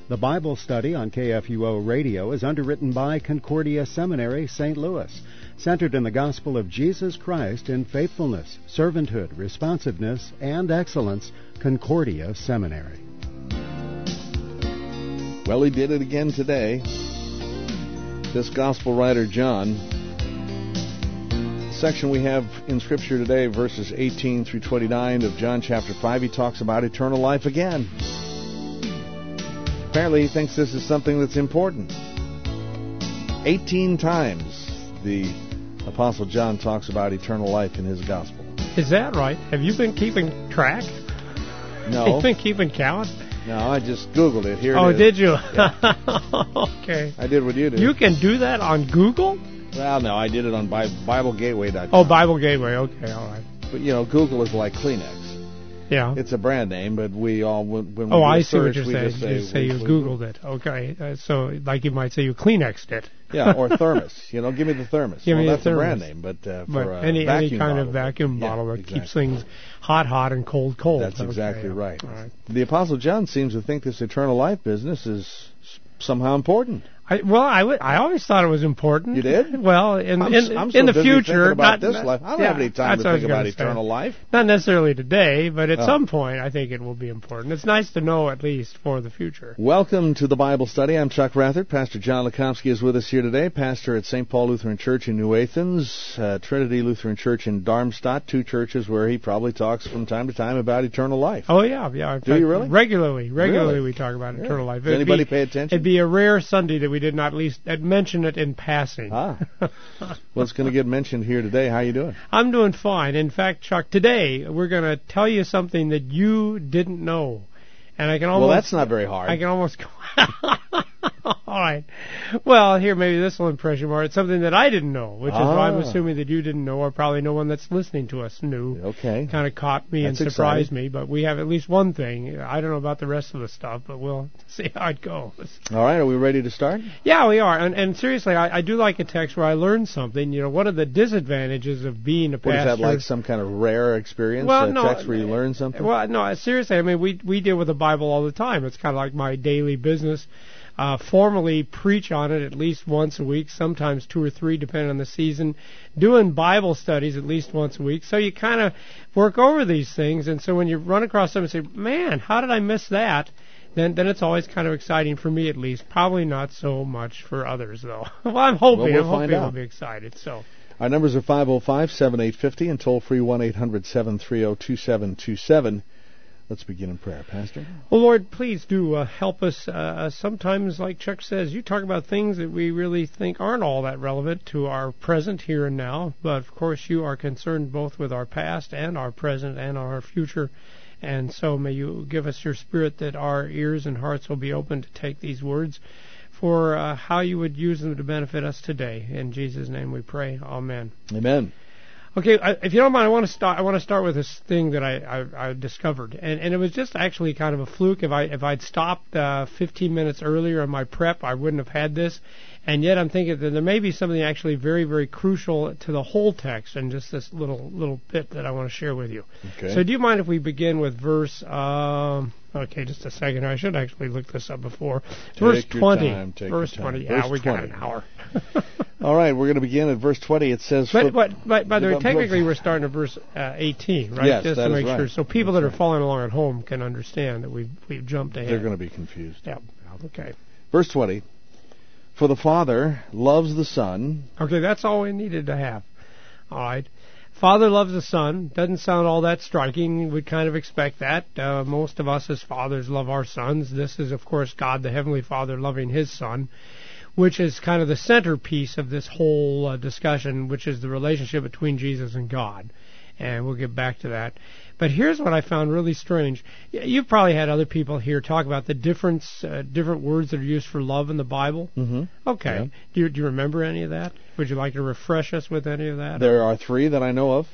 The Bible study on KFUO Radio is underwritten by Concordia Seminary, St. Louis, centered in the gospel of Jesus Christ in faithfulness, servanthood, responsiveness, and excellence. Concordia Seminary. Well, he did it again today. This gospel writer, John. The section we have in Scripture today, verses 18 through 29 of John chapter 5, he talks about eternal life again. Apparently he thinks this is something that's important. 18 times the Apostle John talks about eternal life in his gospel. Is that right? Have you been keeping track? No. You've been keeping count? No, I just Googled it. Here it is. Oh, did you? Yeah. Okay. I did what you did. You can do that on Google? Well, no, I did it on BibleGateway.com. Oh, Bible Gateway. Okay, all right. But, you know, Google is like Kleenex. Yeah. It's a brand name, but we all, when we Oh, I do see what search, you're saying. You say you Googled it. Okay. So, like you might say you Kleenexed it. Yeah, or thermos. You know, give me the thermos. Give me that's the thermos. A brand name, but for any vacuum kind bottle. of vacuum bottle that exactly. keeps things hot, and cold. That's exactly right. All right. The Apostle John seems to think this eternal life business is somehow important. I always thought it was important. You did? Well, in I'm the so busy future, about this life. I don't have any time to think about eternal life. Not necessarily today, but at some point, I think it will be important. It's nice to know at least for the future. Welcome to the Bible study. I'm Chuck Rathert. Pastor John Lekomsky is with us here today. Pastor at St. Paul Lutheran Church in New Athens, Trinity Lutheran Church in Darmstadt, two churches where he probably talks from time to time about eternal life. Oh yeah. Do you really? Regularly, we talk about eternal life. Does anybody pay attention? It'd be a rare Sunday that we did not at least mention it in passing. Well, it's going to get mentioned here today. How you doing? I'm doing fine. In fact, Chuck, today we're going to tell you something that you didn't know. And I can almost... Well, that's not very hard. I can almost... All right. Well, here, maybe this will impress you more. It's something that I didn't know, which is why I'm assuming that you didn't know, or probably no one that's listening to us knew. Okay. Kind of caught me and surprised me, but we have at least one thing. I don't know about the rest of the stuff, but we'll see how it goes. All right. Are we ready to start? Yeah, we are. And seriously, I do like a text where I learned something. You know, what are the disadvantages of being a pastor? What is that, like some kind of rare experience? Well, a no, text where you learn something? Well, no, seriously. I mean, we deal with the Bible all the time. It's kind of like my daily business. Formally preach on it at least once a week, sometimes 2 or 3, depending on the season. Doing Bible studies at least once a week. So you kind of work over these things, and so when you run across something and say, man, how did I miss that? Then it's always kind of exciting for me, at least. Probably not so much for others, though. Well, I'm hoping. We'll find out. We'll be excited. So. Our numbers are 505-7850 and toll-free 1-800-730-2727. Let's begin in prayer, Pastor. Well, Lord, please do help us. Sometimes, like Chuck says, you talk about things that we really think aren't all that relevant to our present here and now. But, of course, you are concerned both with our past and our present and our future. And so may you give us your spirit that our ears and hearts will be open to take these words for how you would use them to benefit us today. In Jesus' name we pray. Amen. Amen. Okay, if you don't mind, I want to start with this thing that I discovered, and it was just actually kind of a fluke. If I'd stopped 15 minutes earlier in my prep, I wouldn't have had this. And yet I'm thinking that there may be something actually very, very crucial to the whole text, and just this little bit that I want to share with you. Okay. So do you mind if we begin with verse? Okay, just a second. I should actually look this up before. Verse 20. Verse 20. Yeah, we got an hour. All right, we're going to begin at verse 20. It says... But by the way, technically we're starting at verse 18, right? Yes, just that to make is right. sure. So people that are following along at home can understand that we've jumped ahead. They're going to be confused. Yeah, okay. Verse 20. For the Father loves the Son. Okay, that's all we needed to have. All right. Father loves the Son. Doesn't sound all that striking. We'd kind of expect that. Most of us as fathers love our sons. This is, of course, God the Heavenly Father loving His Son, which is kind of the centerpiece of this whole discussion, which is the relationship between Jesus and God. And we'll get back to that. But here's what I found really strange. You've probably had other people here talk about the different words that are used for love in the Bible. Mm-hmm. Okay. Yeah. Do you remember any of that? Would you like to refresh us with any of that? There are 3 that I know of.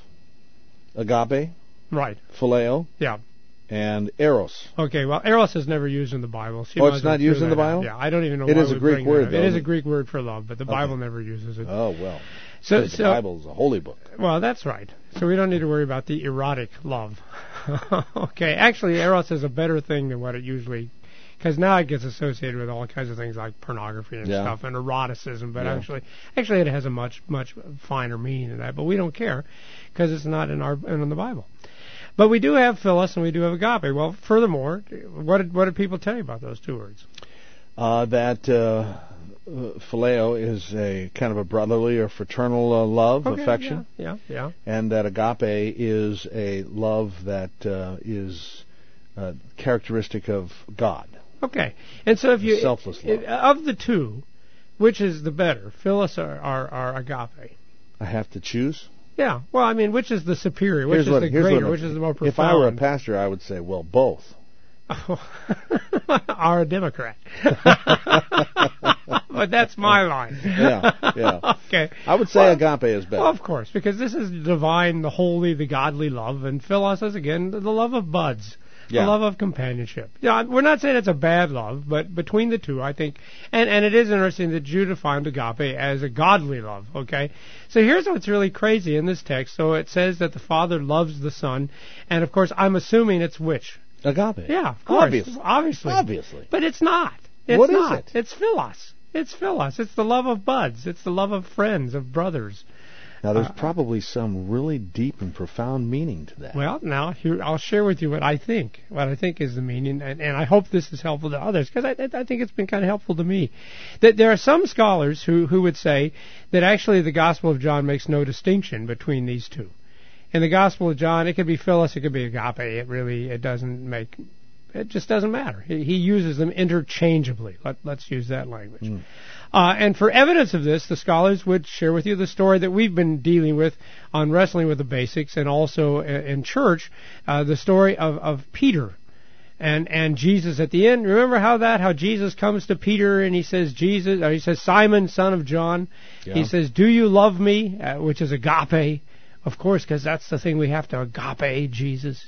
Agape. Right. Phileo. Yeah. And eros. Okay, well, eros is never used in the Bible. So it's not used in the Bible? Yeah, I don't even know it why is a Greek word, though. It is a Greek word for love, but the Bible never uses it. Oh, well. So the Bible is a holy book. Well, that's right. So we don't need to worry about the erotic love. Okay, actually, eros is a better thing than what it usually because now it gets associated with all kinds of things like pornography and stuff and eroticism. But actually, it has a much finer meaning than that. But we don't care because it's not in the Bible. But we do have philos and we do have agape. Well, furthermore, what did people tell you about those two words? That phileo is a kind of a brotherly or fraternal love, affection. Yeah. And that agape is a love that is characteristic of God. Okay. And so if you selfless love. Of the two, which is the better, philos or agape? I have to choose. Yeah. Well, I mean, which is the superior? Which is the greater? Which is the more profound? If I were a pastor, I would say, well, both. Are a Democrat. But that's my line. Yeah. Okay. I would say agape is better. Well, of course, because this is divine, the holy, the godly love, and philos is, again, the love of buds. The love of companionship. Yeah, we're not saying it's a bad love, but between the two, I think, and it is interesting that Jude defined agape as a godly love, okay? So here's what's really crazy in this text. So it says that the Father loves the Son, and of course, I'm assuming it's which? Agape. Yeah, of course. Obviously. But it's not. What is it? It's philos. It's philos. It's the love of buds. It's the love of friends, of brothers. Now, there's probably some really deep and profound meaning to that. Well, now, here, I'll share with you what I think is the meaning, and I hope this is helpful to others, because I think it's been kind of helpful to me. That there are some scholars who would say that actually the Gospel of John makes no distinction between these two. In the Gospel of John, it could be philos, it could be agape. It just doesn't matter. He uses them interchangeably. Let's use that language. And for evidence of this, the scholars would share with you the story that we've been dealing with on Wrestling with the Basics and also in church, the story of Peter and Jesus at the end. Remember how Jesus comes to Peter and he says, Simon, son of John. Yeah. He says, do you love me? Which is agape. Of course, because that's the thing we have to agape Jesus,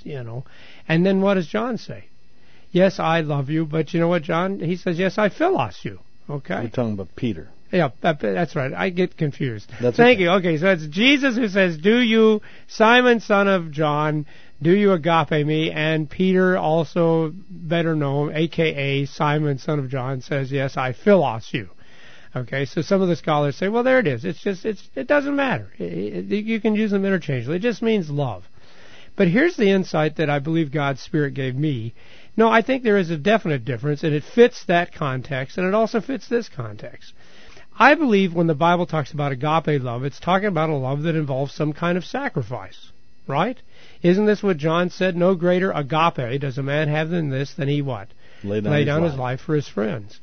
And then what does John say? Yes, I love you, but you know what, John? He says, yes, I philos you. Okay. We're talking about Peter. Yeah, that's right. I get confused. Thank you. Okay, so it's Jesus who says, do you, Simon, son of John, do you agape me? And Peter, also better known, a.k.a. Simon, son of John, says, yes, I philos you. Okay, so some of the scholars say, well, there it is. It doesn't matter. You can use them interchangeably. It just means love. But here's the insight that I believe God's Spirit gave me. No, I think there is a definite difference, and it fits that context, and it also fits this context. I believe when the Bible talks about agape love, it's talking about a love that involves some kind of sacrifice, right? Isn't this what John said? No greater agape does a man have than this, than he what? Lay down his life for his friends.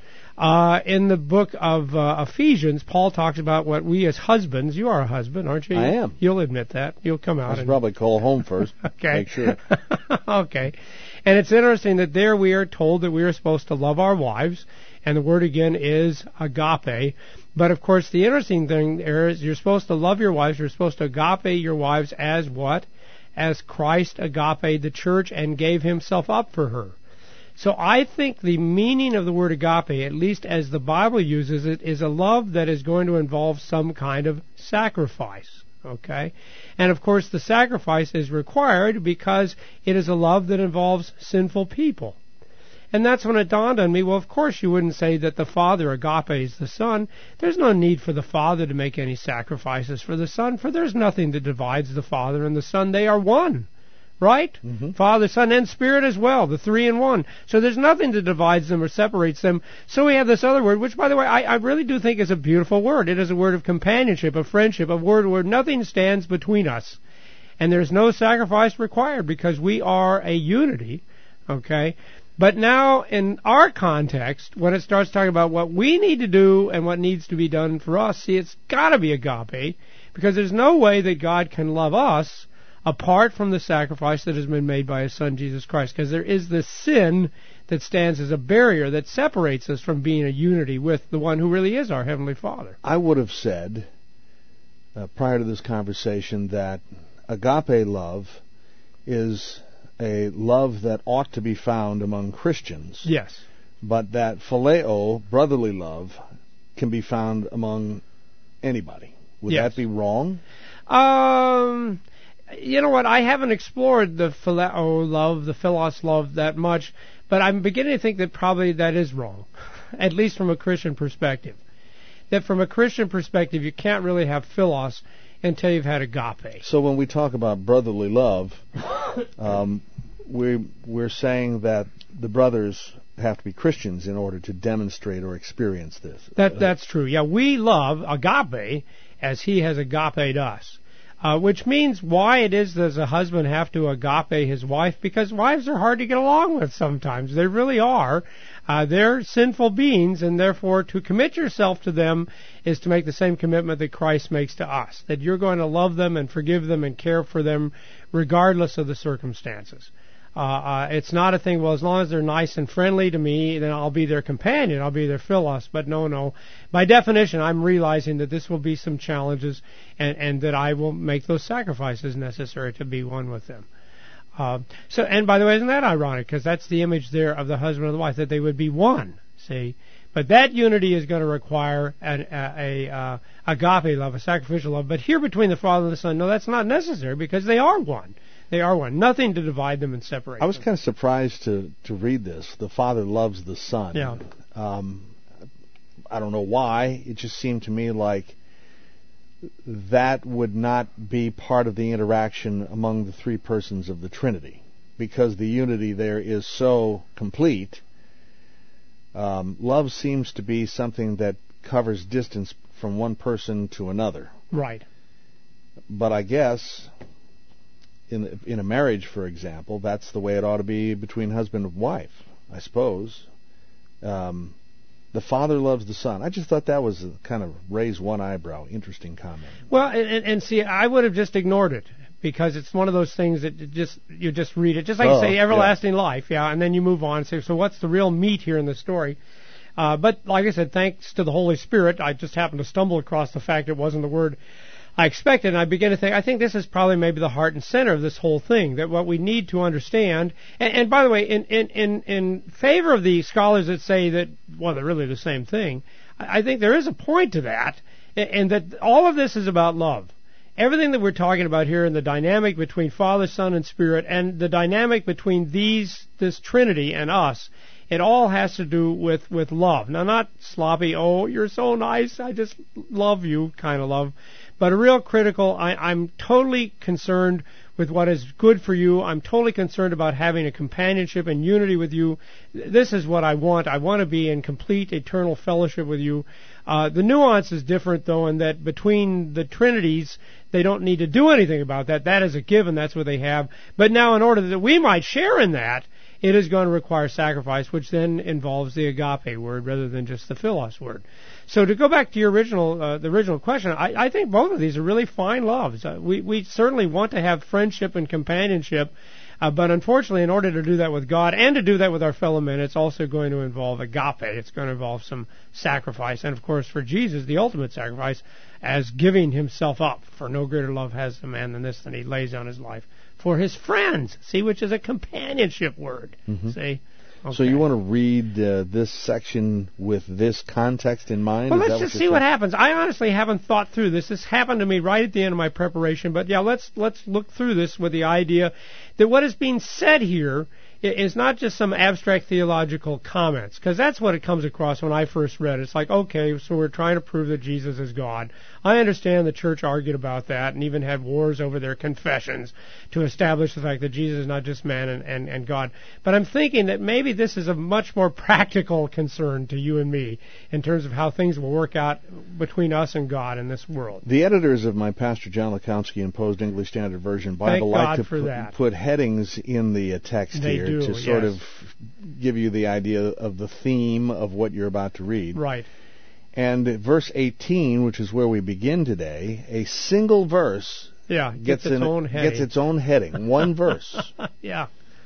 In the book of Ephesians, Paul talks about what we as husbands, you are a husband, aren't you? I am. You'll admit that. You'll come out. I should probably call home first. Okay. Make sure. Okay. And it's interesting that there we are told that we are supposed to love our wives, and the word again is agape. But of course, the interesting thing there is you're supposed to love your wives. You're supposed to agape your wives as what? As Christ agape the church and gave himself up for her. So I think the meaning of the word agape, at least as the Bible uses it, is a love that is going to involve some kind of sacrifice. Okay? And of course the sacrifice is required because it is a love that involves sinful people. And that's when it dawned on me, well, of course you wouldn't say that the Father agapes the Son. There's no need for the Father to make any sacrifices for the Son, for there's nothing that divides the Father and the Son. They are one. Right? Mm-hmm. Father, Son, and Spirit as well, the three in one. So there's nothing that divides them or separates them. So we have this other word, which, by the way, I really do think is a beautiful word. It is a word of companionship, of friendship, a word where nothing stands between us. And there's no sacrifice required because we are a unity, okay? But now, in our context, when it starts talking about what we need to do and what needs to be done for us, see, it's got to be agape, because there's no way that God can love us apart from the sacrifice that has been made by his Son, Jesus Christ, because there is this sin that stands as a barrier that separates us from being a unity with the one who really is our Heavenly Father. I would have said, prior to this conversation, that agape love is a love that ought to be found among Christians. Yes. But that phileo, brotherly love, can be found among anybody. Would that be wrong? You know what? I haven't explored the phileo love, the philos love that much, but I'm beginning to think that probably that is wrong, at least from a Christian perspective. That from a Christian perspective, you can't really have philos until you've had agape. So when we talk about brotherly love, we're saying that the brothers have to be Christians in order to demonstrate or experience this. That's true. Yeah, we love agape as he has agaped us. Which means why it is does a husband have to agape his wife? Because wives are hard to get along with sometimes. They really are. They're sinful beings, and therefore to commit yourself to them is to make the same commitment that Christ makes to us, that you're going to love them and forgive them and care for them regardless of the circumstances. It's not a thing, well, as long as they're nice and friendly to me, then I'll be their companion, I'll be their philos. But no. By definition, I'm realizing that this will be some challenges and that I will make those sacrifices necessary to be one with them. And by the way, isn't that ironic? Because that's the image there of the husband and the wife, that they would be one, see? But that unity is going to require a agape love, a sacrificial love. But here between the Father and the Son, no, that's not necessary because they are one. They are one. Nothing to divide them and separate them. I was kind of surprised to read this. The Father loves the Son. Yeah. I don't know why. It just seemed to me like that would not be part of the interaction among the three persons of the Trinity, because the unity there is so complete. Love seems to be something that covers distance from one person to another. Right. But I guess in a marriage, for example, that's the way it ought to be between husband and wife, I suppose. The Father loves the Son. I just thought that was a kind of raise one eyebrow, interesting comment. Well, and see, I would have just ignored it because it's one of those things that you just read it, just like you say, everlasting life, and then you move on and say, so what's the real meat here in the story? But like I said, thanks to the Holy Spirit, I just happened to stumble across the fact it wasn't the word I expected, and I began to think, I think this is probably maybe the heart and center of this whole thing, that what we need to understand, and by the way, in favor of the scholars that say that, well, they're really the same thing, I think there is a point to that, and that all of this is about love. Everything that we're talking about here in the dynamic between Father, Son, and Spirit, and the dynamic between this Trinity and us, it all has to do with love. Now, not sloppy, oh, you're so nice, I just love you kind of love, but a real critical, I'm totally concerned with what is good for you. I'm totally concerned about having a companionship and unity with you. This is what I want. I want to be in complete eternal fellowship with you. The nuance is different, though, in that between the Trinities, they don't need to do anything about that. That is a given. That's what they have. But now, in order that we might share in that, it is going to require sacrifice, which then involves the agape word rather than just the philos word. So to go back to your the original question, I think both of these are really fine loves. We certainly want to have friendship and companionship, but unfortunately, in order to do that with God and to do that with our fellow men, it's also going to involve agape. It's going to involve some sacrifice, and of course, for Jesus, the ultimate sacrifice, as giving himself up. For no greater love has a man than this, than he lays down his life for his friends. See, which is a companionship word. Mm-hmm. See. Okay. So you want to read this section with this context in mind? Well, let's just see what happens. I honestly haven't thought through this. This happened to me right at the end of my preparation. But yeah, let's look through this with the idea that what is being said here is not just some abstract theological comments, because that's what it comes across when I first read it. It's like, okay, so we're trying to prove that Jesus is God. I understand the church argued about that and even had wars over their confessions to establish the fact that Jesus is not just man and God. But I'm thinking that maybe this is a much more practical concern to you and me in terms of how things will work out between us and God in this world. The editors of my Pastor John Lakowski Imposed English Standard Version Bible like to put headings in the text here to sort of give you the idea of the theme of what you're about to read. Right. And verse 18, which is where we begin today, a single verse gets its own heading. One verse. Yeah.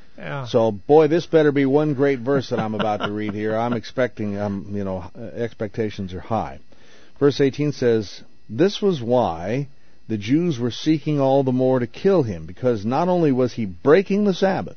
So, boy, this better be one great verse that I'm about to read here. I'm expecting, expectations are high. Verse 18 says, "This was why the Jews were seeking all the more to kill him, because not only was he breaking the Sabbath,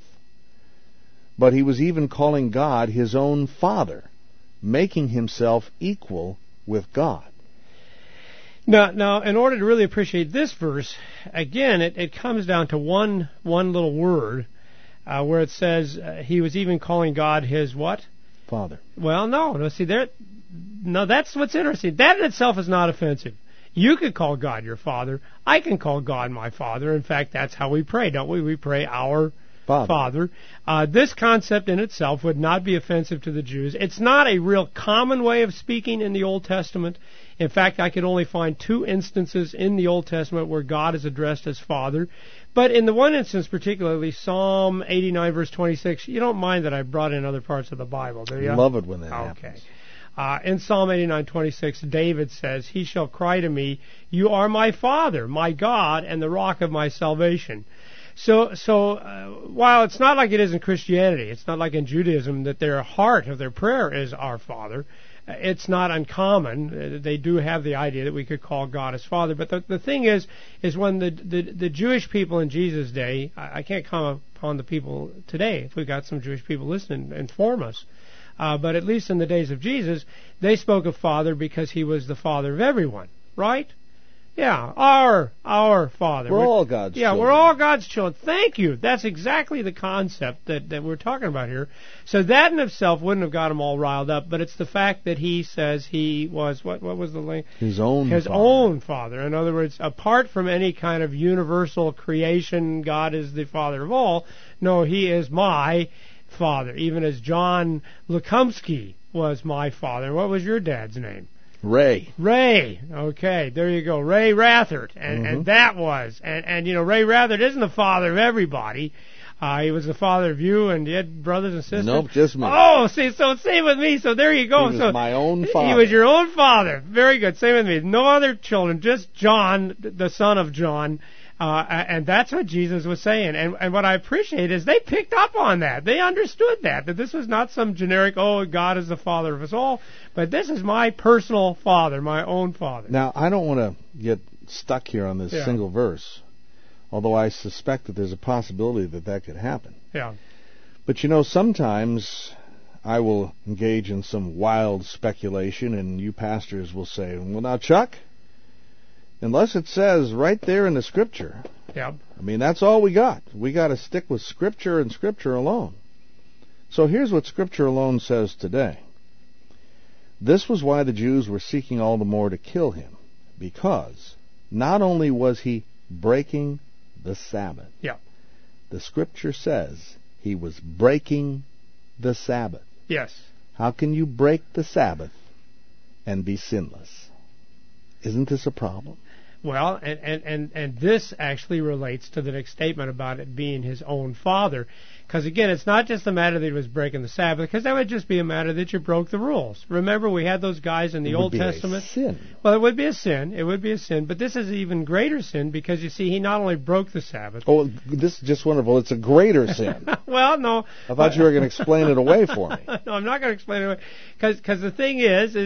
but he was even calling God his own Father, making himself equal with God." Now, in order to really appreciate this verse, again, it comes down to one little word, where it says he was even calling God his what? Father. Well, no, see there. No, that's what's interesting. That in itself is not offensive. You could call God your Father. I can call God my Father. In fact, that's how we pray, don't we? We pray our Father. This concept in itself would not be offensive to the Jews. It's not a real common way of speaking in the Old Testament. In fact, I could only find 2 instances in the Old Testament where God is addressed as Father. But in the one instance, particularly Psalm 89, verse 26, you don't mind that I brought in other parts of the Bible, do you? Love it when that happens. In Psalm 89:26, David says, "He shall cry to me, you are my Father, my God, and the rock of my salvation." So while it's not like it is in Christianity, it's not like in Judaism that their heart of their prayer is our Father. It's not uncommon. They do have the idea that we could call God as Father. But the thing is when the Jewish people in Jesus' day, I can't comment upon the people today. If we've got some Jewish people listening, inform us. But at least in the days of Jesus, they spoke of Father because he was the Father of everyone, right? Yeah, our Father. We're all God's children. Yeah, we're all God's children. Thank you. That's exactly the concept that we're talking about here. So that in itself wouldn't have got him all riled up, but it's the fact that he says he was, what was the link? His own Father. In other words, apart from any kind of universal creation, God is the Father of all. No, he is my Father, even as John Lekumsky was my father. What was your dad's name? Ray. Okay, there you go. Ray Rathert. And that was. And Ray Rathert isn't the father of everybody. He was the father of you, and you had brothers and sisters. Nope, just me. Oh, see, so same with me. So there you go. He was my own father. He was your own father. Very good. Same with me. No other children, just John, the son of John. And that's what Jesus was saying. And what I appreciate is they picked up on that. They understood that this was not some generic, God is the Father of us all, but this is my personal Father, my own Father. Now, I don't want to get stuck here on this single verse, although I suspect that there's a possibility that could happen. Yeah. But sometimes I will engage in some wild speculation, and you pastors will say, well, now, Chuck, unless it says right there in the Scripture. Yep. I mean, that's all we got. We got to stick with Scripture and Scripture alone. So here's what Scripture alone says today. This was why the Jews were seeking all the more to kill him, because not only was he breaking the Sabbath. Yep. The Scripture says he was breaking the Sabbath. Yes. How can you break the Sabbath and be sinless? Isn't this a problem? Well, and this actually relates to the next statement about it being his own Father. Because, again, it's not just the matter that he was breaking the Sabbath, because that would just be a matter that you broke the rules. Remember, we had those guys in the Old Testament. It would be a sin. Well, it would be a sin. It would be a sin. But this is an even greater sin because, you see, he not only broke the Sabbath. Oh, this is just wonderful. It's a greater sin. Well, no. I thought you were going to explain it away for me. No, I'm not going to explain it away. Because the thing is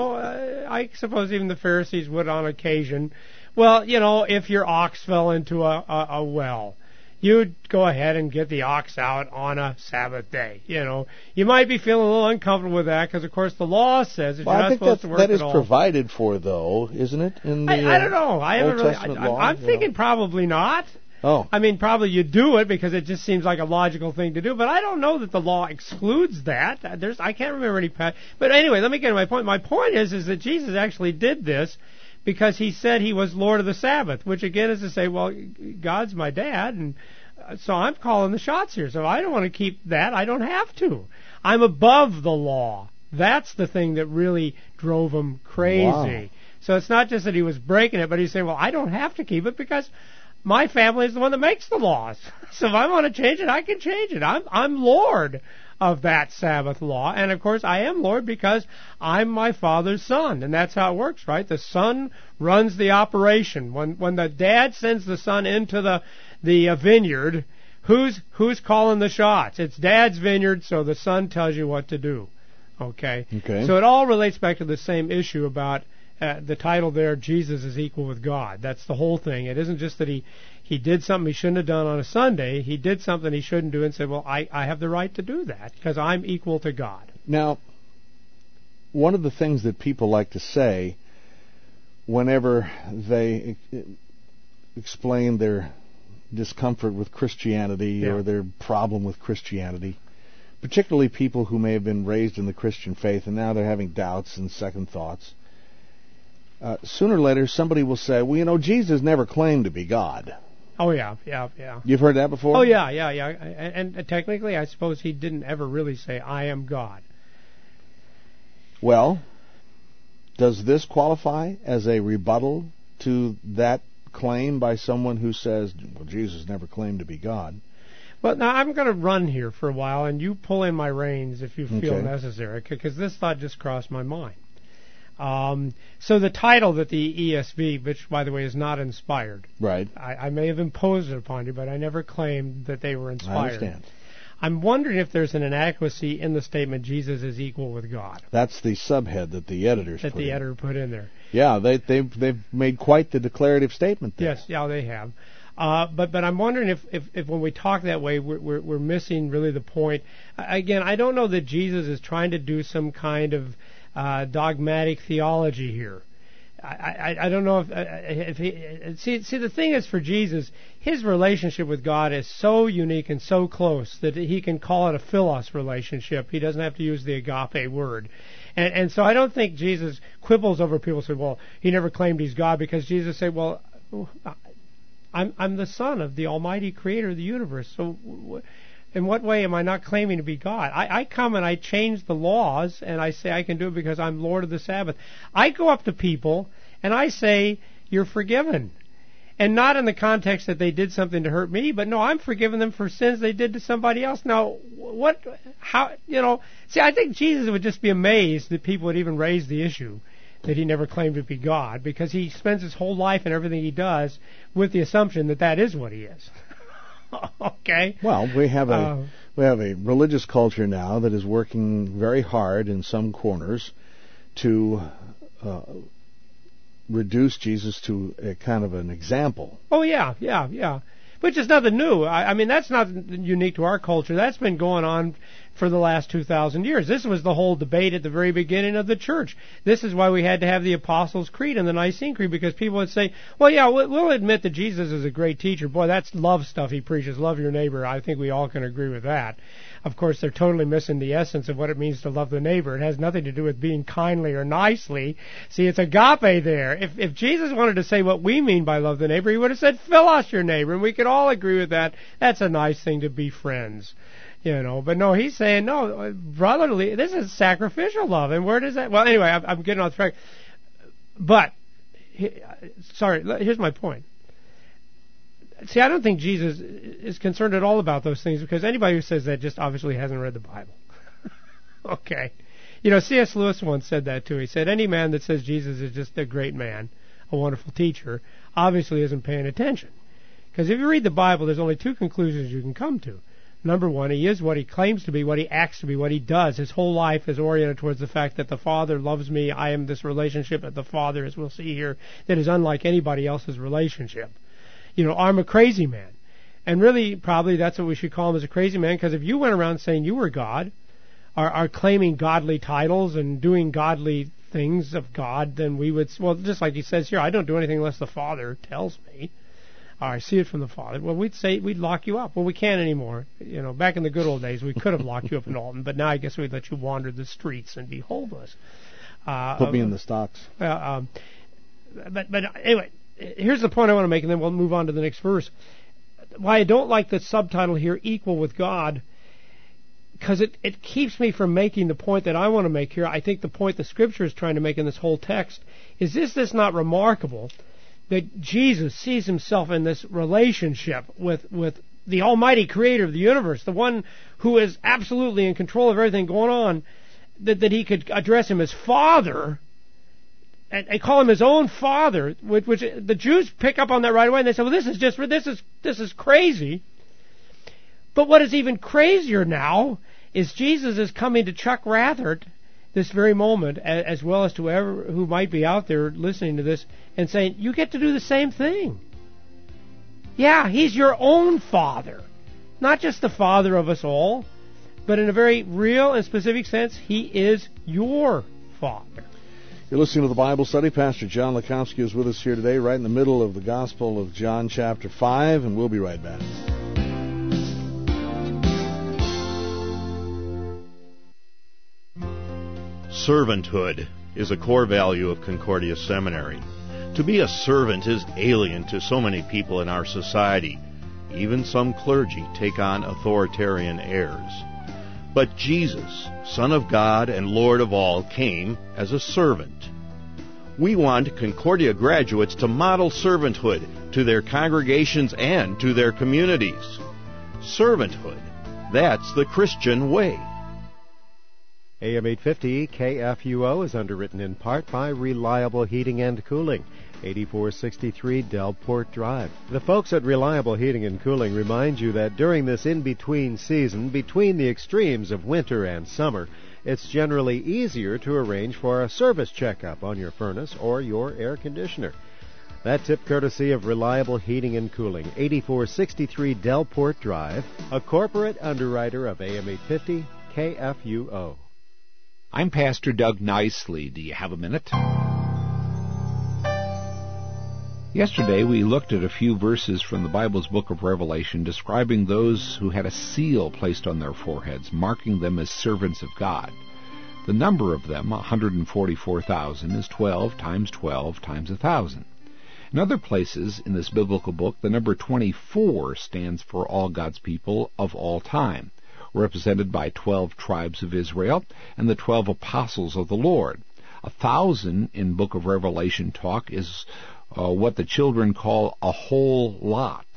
I suppose even the Pharisees would on occasion. Well, if your ox fell into a well, you'd go ahead and get the ox out on a Sabbath day. You might be feeling a little uncomfortable with that because, of course, the law says that you're not supposed to work at all. That is provided for, though, isn't it? In the I don't know. I haven't Old Testament law, I'm thinking probably not. Oh. I mean, probably you do it because it just seems like a logical thing to do. But I don't know that the law excludes that. I can't remember any. But anyway, let me get to my point. My point is that Jesus actually did this because he said he was Lord of the Sabbath, which again is to say, well, God's my dad, and so I'm calling the shots here. So I don't want to keep that. I don't have to. I'm above the law. That's the thing that really drove him crazy. Wow. So it's not just that he was breaking it, but he's saying, well, I don't have to keep it because my family is the one that makes the laws. So if I want to change it, I can change it. I'm Lord of that Sabbath law. And, of course, I am Lord because I'm my Father's son. And that's how it works, right? The son runs the operation. When the dad sends the son into the vineyard, who's calling the shots? It's Dad's vineyard, so the son tells you what to do. Okay? So it all relates back to the same issue about the title there, Jesus is equal with God. That's the whole thing. It isn't just that he did something he shouldn't have done on a Sunday. He did something he shouldn't do and said, well, I have the right to do that because I'm equal to God. Now, one of the things that people like to say whenever they explain their discomfort with Christianity or their problem with Christianity, particularly people who may have been raised in the Christian faith and now they're having doubts and second thoughts, sooner or later somebody will say, well, you know, Jesus never claimed to be God. Oh, yeah. You've heard that before? Oh, yeah. And technically, I suppose he didn't ever really say, I am God. Well, does this qualify as a rebuttal to that claim by someone who says, well, Jesus never claimed to be God? Well, now I'm going to run here for a while, and you pull in my reins if you feel necessary, because this thought just crossed my mind. So the title that the ESV, which, by the way, is not inspired. Right. I may have imposed it upon you, but I never claimed that they were inspired. I understand. I'm wondering if there's an inadequacy in the statement Jesus is equal with God. That's the subhead that the editors editor put in there. Yeah, they've made quite the declarative statement there. Yes, yeah, they have. But I'm wondering if when we talk that way, we're missing really the point. Again, I don't know that Jesus is trying to do some kind of dogmatic theology here. I don't know if he see the thing is, for Jesus, his relationship with God is so unique and so close that he can call it a philos relationship. He doesn't have to use the agape word. And so I don't think Jesus quibbles over people who say, well, he never claimed he's God, because Jesus said, well, I'm the son of the Almighty Creator of the universe. So in what way am I not claiming to be God? I come and I change the laws, and I say I can do it because I'm Lord of the Sabbath. I go up to people and I say, you're forgiven. And not in the context that they did something to hurt me, but no, I'm forgiving them for sins they did to somebody else. Now, I think Jesus would just be amazed that people would even raise the issue that he never claimed to be God, because he spends his whole life and everything he does with the assumption that that is what he is. Okay. Well, we have a religious culture now that is working very hard in some corners to reduce Jesus to a kind of an example. Oh yeah. Which is nothing new. I mean, that's not unique to our culture. That's been going on for the last 2,000 years. This was the whole debate at the very beginning of the church. This is why we had to have the Apostles' Creed and the Nicene Creed, because people would say, well, yeah, we'll admit that Jesus is a great teacher. Boy, that's love stuff he preaches. Love your neighbor. I think we all can agree with that. Of course, they're totally missing the essence of what it means to love the neighbor. It has nothing to do with being kindly or nicely. See, it's agape there. If Jesus wanted to say what we mean by love the neighbor, he would have said, philos your neighbor, and we could all agree with that. That's a nice thing, to be friends. But no, he's saying, no, brotherly, this is sacrificial love. And where does that... Well, anyway, I'm getting off track. But, here's my point. See, I don't think Jesus is concerned at all about those things, because anybody who says that just obviously hasn't read the Bible. Okay. C.S. Lewis once said that too. He said, any man that says Jesus is just a great man, a wonderful teacher, obviously isn't paying attention. Because if you read the Bible, there's only two conclusions you can come to. Number one, he is what he claims to be, what he acts to be, what he does. His whole life is oriented towards the fact that the Father loves me. I am this relationship with the Father, as we'll see here, that is unlike anybody else's relationship. I'm a crazy man. And really, probably that's what we should call him, as a crazy man, because if you went around saying you were God, are claiming godly titles and doing godly things of God, then we would, well, just like he says here, I don't do anything unless the Father tells me. I see it from the Father. Well, we'd lock you up. Well, we can't anymore. Back in the good old days, we could have locked you up in Alton, but now I guess we'd let you wander the streets and be homeless. Put me in the stocks. But anyway, here's the point I want to make, and then we'll move on to the next verse. Why I don't like the subtitle here, equal with God, because it keeps me from making the point that I want to make here. I think the point the Scripture is trying to make in this whole text is this not remarkable, that Jesus sees himself in this relationship with the Almighty Creator of the universe, the one who is absolutely in control of everything going on, that he could address him as Father, and call him his own Father, which the Jews pick up on that right away, and they say, well, this is crazy. But what is even crazier now is Jesus is coming to Chuck Rathert this very moment, as well as to whoever who might be out there listening to this, and saying, you get to do the same thing. Yeah, he's your own Father. Not just the Father of us all, but in a very real and specific sense, he is your Father. You're listening to the Bible Study. Pastor John Lekomsky is with us here today, right in the middle of the Gospel of John, chapter 5, and we'll be right back. Servanthood is a core value of Concordia Seminary. To be a servant is alien to so many people in our society. Even some clergy take on authoritarian airs. But Jesus, Son of God and Lord of all, came as a servant. We want Concordia graduates to model servanthood to their congregations and to their communities. Servanthood, that's the Christian way. AM 850 KFUO is underwritten in part by Reliable Heating and Cooling, 8463 Delport Drive. The folks at Reliable Heating and Cooling remind you that during this in-between season, between the extremes of winter and summer, it's generally easier to arrange for a service checkup on your furnace or your air conditioner. That tip courtesy of Reliable Heating and Cooling, 8463 Delport Drive, a corporate underwriter of AM 850 KFUO. I'm Pastor Doug Nicely. Do you have a minute? Yesterday we looked at a few verses from the Bible's book of Revelation describing those who had a seal placed on their foreheads, marking them as servants of God. The number of them, 144,000, is 12 times 12 times 1,000. In other places in this biblical book, the number 24 stands for all God's people of all time, represented by 12 tribes of Israel and the 12 apostles of the Lord. 1,000 in book of Revelation talk is what the children call a whole lot.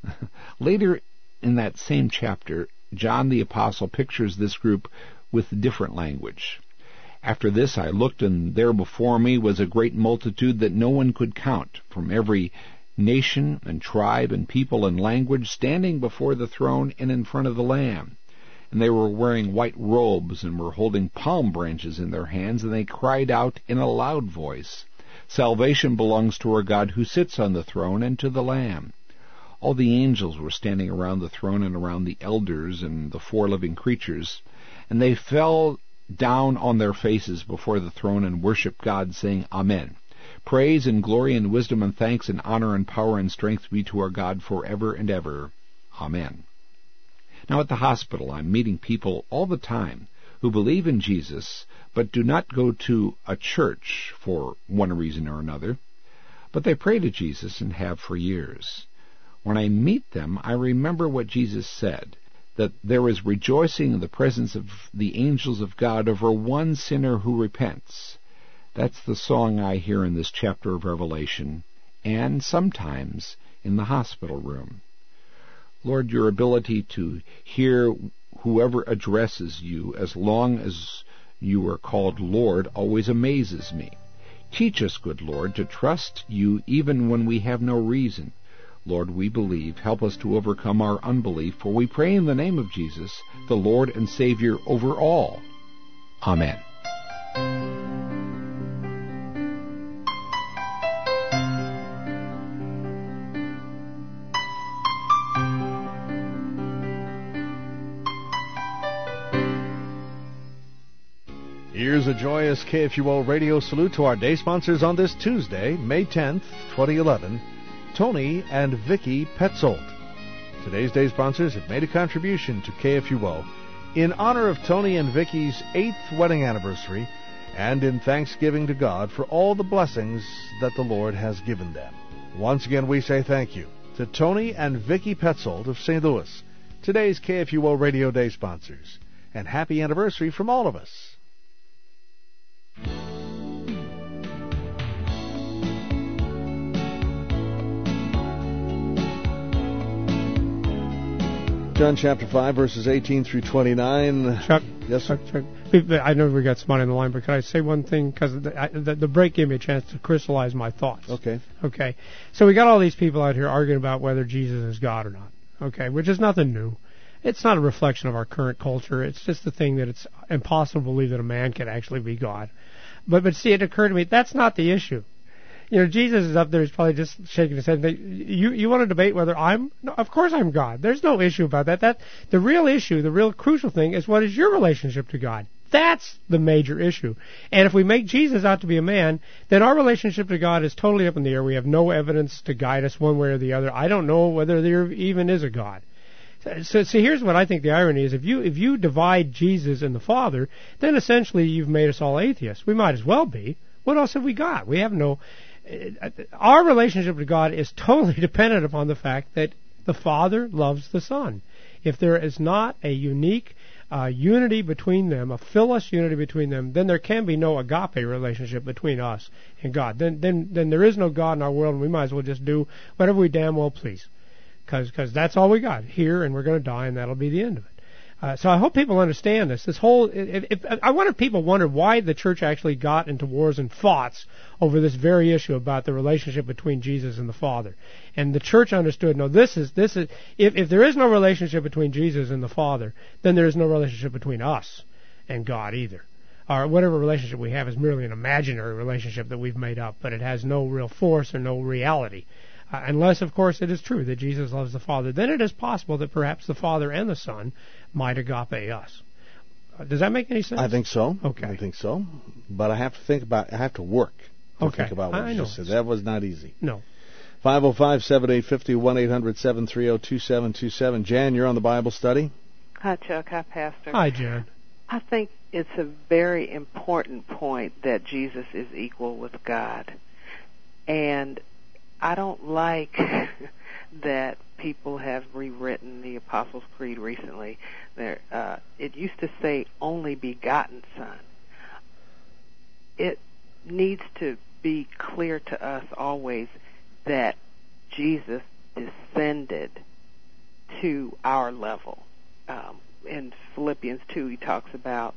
Later in that same chapter, John the Apostle pictures this group with different language. After this I looked, and there before me was a great multitude that no one could count, from every nation and tribe and people and language, standing before the throne and in front of the Lamb. And they were wearing white robes and were holding palm branches in their hands, and they cried out in a loud voice, "Salvation belongs to our God who sits on the throne and to the Lamb." All the angels were standing around the throne and around the elders and the 4 living creatures, and they fell down on their faces before the throne and worshiped God, saying, "Amen. Praise and glory and wisdom and thanks and honor and power and strength be to our God forever and ever. Amen." Now at the hospital I'm meeting people all the time who believe in Jesus but do not go to a church for one reason or another, but they pray to Jesus and have for years. When I meet them, I remember what Jesus said, that there is rejoicing in the presence of the angels of God over one sinner who repents. That's the song I hear in this chapter of Revelation, and sometimes in the hospital room. Lord, your ability to hear whoever addresses you, as long as you are called Lord, always amazes me. Teach us, good Lord, to trust you even when we have no reason. Lord, we believe. Help us to overcome our unbelief, for we pray in the name of Jesus, the Lord and Savior over all. Amen. Here's a joyous KFUO radio salute to our day sponsors on this Tuesday, May 10th, 2011, Tony and Vicki Petzold. Today's day sponsors have made a contribution to KFUO in honor of Tony and Vicki's 8th wedding anniversary and in thanksgiving to God for all the blessings that the Lord has given them. Once again, we say thank you to Tony and Vicki Petzold of St. Louis, today's KFUO Radio Day sponsors, and happy anniversary from all of us. John chapter 5, verses 18 through 29. Chuck? Yes, sir? Chuck, I know we got somebody on the line, but can I say one thing? Because the break gave me a chance to crystallize my thoughts. Okay. So we got all these people out here arguing about whether Jesus is God or not. Okay, which is nothing new. It's not a reflection of our current culture. It's just the thing that it's impossible to believe that a man can actually be God. But see, it occurred to me, that's not the issue. You know, Jesus is up there, he's probably just shaking his head. You want to debate whether I'm... No, of course I'm God. There's no issue about that. The real issue, the real crucial thing is, what is your relationship to God? That's the major issue. And if we make Jesus out to be a man, then our relationship to God is totally up in the air. We have no evidence to guide us one way or the other. I don't know whether there even is a God. So here's what I think the irony is. If you divide Jesus and the Father, then essentially you've made us all atheists. We might as well be. What else have we got? We have no... Our relationship to God is totally dependent upon the fact that the Father loves the Son. If there is not a unique unity between them, a philos unity between them, then there can be no agape relationship between us and God. Then there is no God in our world, and we might as well just do whatever we damn well please. Because that's all we got here, and we're going to die, and that'll be the end of it. So I hope people understand this. This whole, I wonder if people wonder why the church actually got into wars and foughts over this very issue about the relationship between Jesus and the Father. And the church understood, no, this is if there is no relationship between Jesus and the Father, then there is no relationship between us and God either. Or whatever relationship we have is merely an imaginary relationship that we've made up, but it has no real force or no reality. Unless, of course, it is true that Jesus loves the Father, then it is possible that perhaps the Father and the Son might agape us. Does that make any sense? I think so. Okay. I think so. But I have to work to think about what you just said. That was not easy. No. 505-7850, 1-800-730-2727. Jan, you're on the Bible study. Hi, Chuck. Hi, Pastor. Hi, Jan. I think it's a very important point that Jesus is equal with God. And I don't like that people have rewritten the Apostles' Creed recently. It used to say only begotten Son. It needs to be clear to us always that Jesus descended to our level. In Philippians 2, he talks about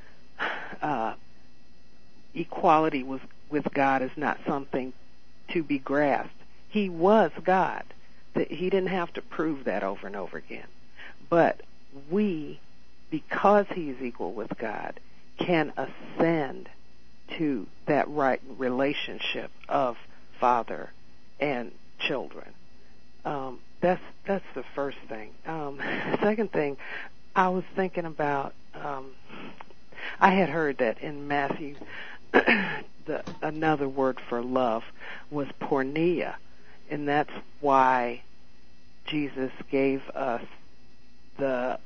equality with God is not something to be grasped. He was God. He didn't have to prove that over and over again. But we, because he is equal with God, can ascend to that right relationship of father and children. That's the first thing. Second thing, I was thinking about, I had heard that in Matthew, another word for love was porneia, and that's why Jesus gave us the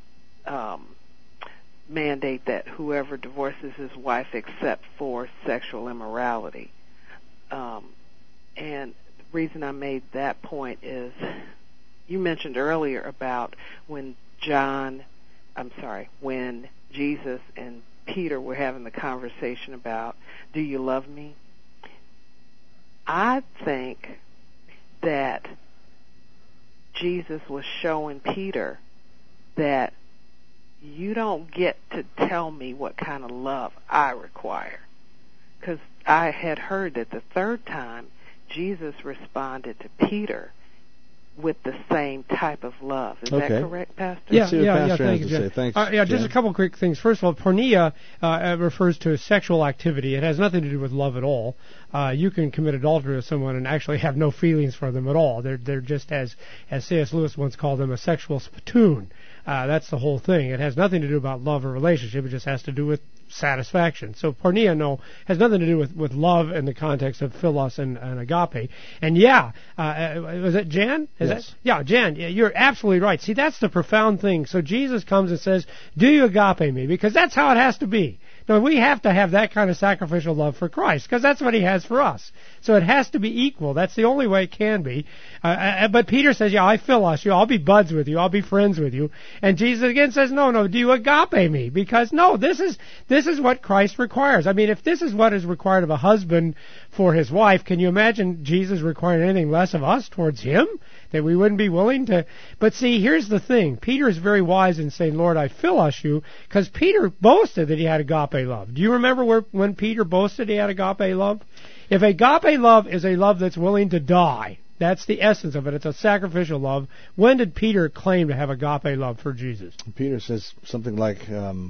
mandate that whoever divorces his wife except for sexual immorality. And the reason I made that point is you mentioned earlier about when Jesus and Peter were having the conversation about, do you love me? I think that Jesus was showing Peter that you don't get to tell me what kind of love I require. Because I had heard that the third time Jesus responded to Peter with the same type of love. Is that correct, Pastor? Yeah, thank you, Jan. Thanks, just a couple quick things. First of all, porneia refers to sexual activity. It has nothing to do with love at all. You can commit adultery with someone and actually have no feelings for them at all. They're just, as C.S. Lewis once called them, a sexual spittoon. That's the whole thing. It has nothing to do about love or relationship. It just has to do with satisfaction. So porneia, has nothing to do with love in the context of philos and agape. And was it Jan? Yes. Jan, you're absolutely right. See, that's the profound thing. So Jesus comes and says, do you agape me? Because that's how it has to be. No, we have to have that kind of sacrificial love for Christ, because that's what he has for us. So it has to be equal. That's the only way it can be. But Peter says, I philos you. I'll be buds with you. I'll be friends with you. And Jesus again says, no, do you agape me? Because this is what Christ requires. I mean, if this is what is required of a husband for his wife, can you imagine Jesus requiring anything less of us towards him? That we wouldn't be willing to. But see, here's the thing. Peter is very wise in saying, Lord, I philos you, because Peter boasted that he had agape love. Do you remember when Peter boasted he had agape love? If agape love is a love that's willing to die, that's the essence of it. It's a sacrificial love. When did Peter claim to have agape love for Jesus? Peter says something like,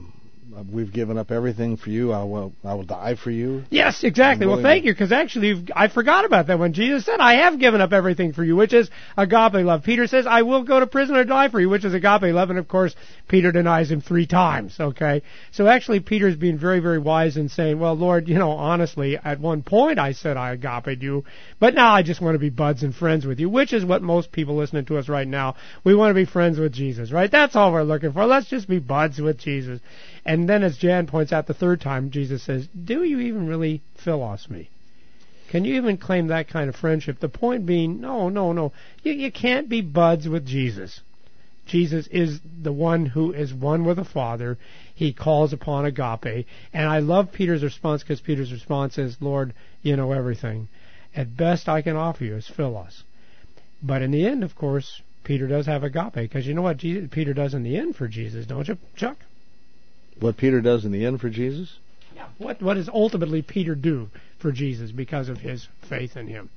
we've given up everything for you. I will die for you. Yes, exactly. Well, thank you, because actually I forgot about that when Jesus said, I have given up everything for you, which is agape love. Peter says, I will go to prison or die for you, which is agape love. And, of course, Peter denies him 3 times, okay? So actually Peter's being very, very wise in saying, well, Lord, honestly, at one point I said I agape you, but now I just want to be buds and friends with you, which is what most people listening to us right now, we want to be friends with Jesus, right? That's all we're looking for. Let's just be buds with Jesus. And then, as Jan points out the 3rd time, Jesus says, do you even really philos me? Can you even claim that kind of friendship? The point being, no. You can't be buds with Jesus. Jesus is the one who is one with the Father. He calls upon agape. And I love Peter's response, because Peter's response is, Lord, you know everything. At best I can offer you is philos. But in the end, of course, Peter does have agape, because you know what Peter does in the end for Jesus, don't you, Chuck? What Peter does in the end for Jesus? Yeah. What does ultimately Peter do for Jesus because of his faith in him?